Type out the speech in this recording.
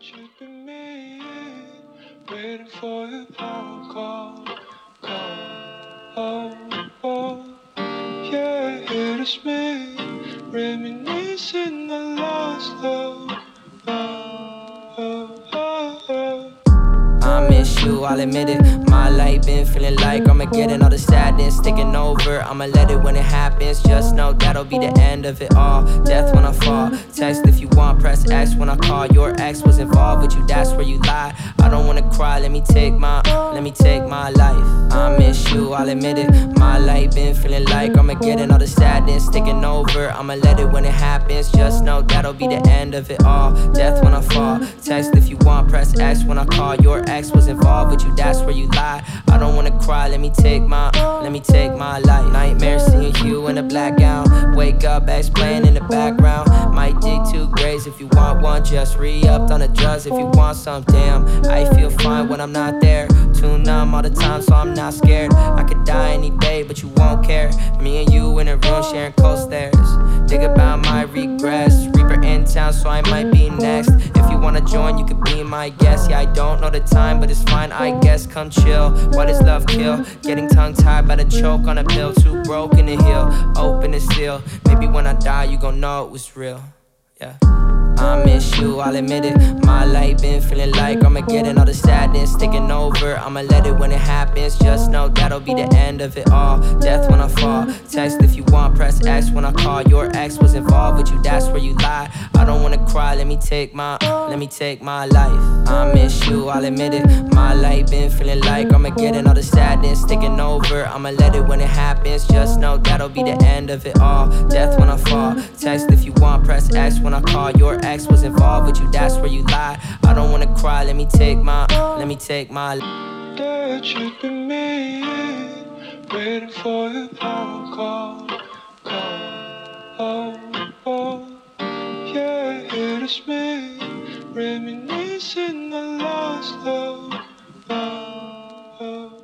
should be me, waiting for your phone call. Oh, oh, yeah, it is me, reminiscing the lost love. I miss you, I'll admit it. My life been feeling like Armageddon. All the sadness taking over, I'ma let it when it happens. Just know that'll be the end of it all. Death when I fall. Text if you want, press X when I call. Your ex was involved with you, that's where you lie. I don't wanna cry, let me take my life. I miss you, I'll admit it. My life been feeling like Armageddon. All the sadness taking over, I'ma let it when it happens. Just know that'll be the end of it all. Death when I fall. Text if you want, press X when I call. Your ex was involved with you, that's where you lie. I don't wanna cry, let me take my life. Nightmare seeing you in a black gown. Wake up, ex playing in the background. Might dig 2 grays if you want one. Just re-upped on the drugs if you want some. Damn, I feel fine when I'm not there. Too numb all the time, so I'm not scared. I could die any day, but you won't care. Me and you in a room sharing cold stares. Think about my regrets. Reaper in town, so I might be next. If you wanna join, you could be my guest. Yeah, I don't know the time, but it's fine, I guess. Come chill, why does love kill? Getting tongue-tied by the choke on a pill. Too broken to heal, open to seal. Maybe when I die, you gon' know it was real. Yeah, I miss you, I'll admit it. My life been feeling like Armageddon. All the sadness taking over, I'ma let it when it happens. Just know that'll be the end of it all. Death when I fall. Text if you want, press X when I call. Your ex was involved with you, that's where you lie. I don't wanna cry, let me take my life. I miss you, I'll admit it. My life been feeling like Armageddon. All the sadness taking over, I'ma let it when it happens. Just know that'll be the end of it all. Death when I fall. Text if you want, press X when I call. Your ex was involved with you, that's where you lie. I don't wanna cry, let me take my That should be me, waiting for your phone call. Oh, oh, yeah, it is me, reminiscing the lost love.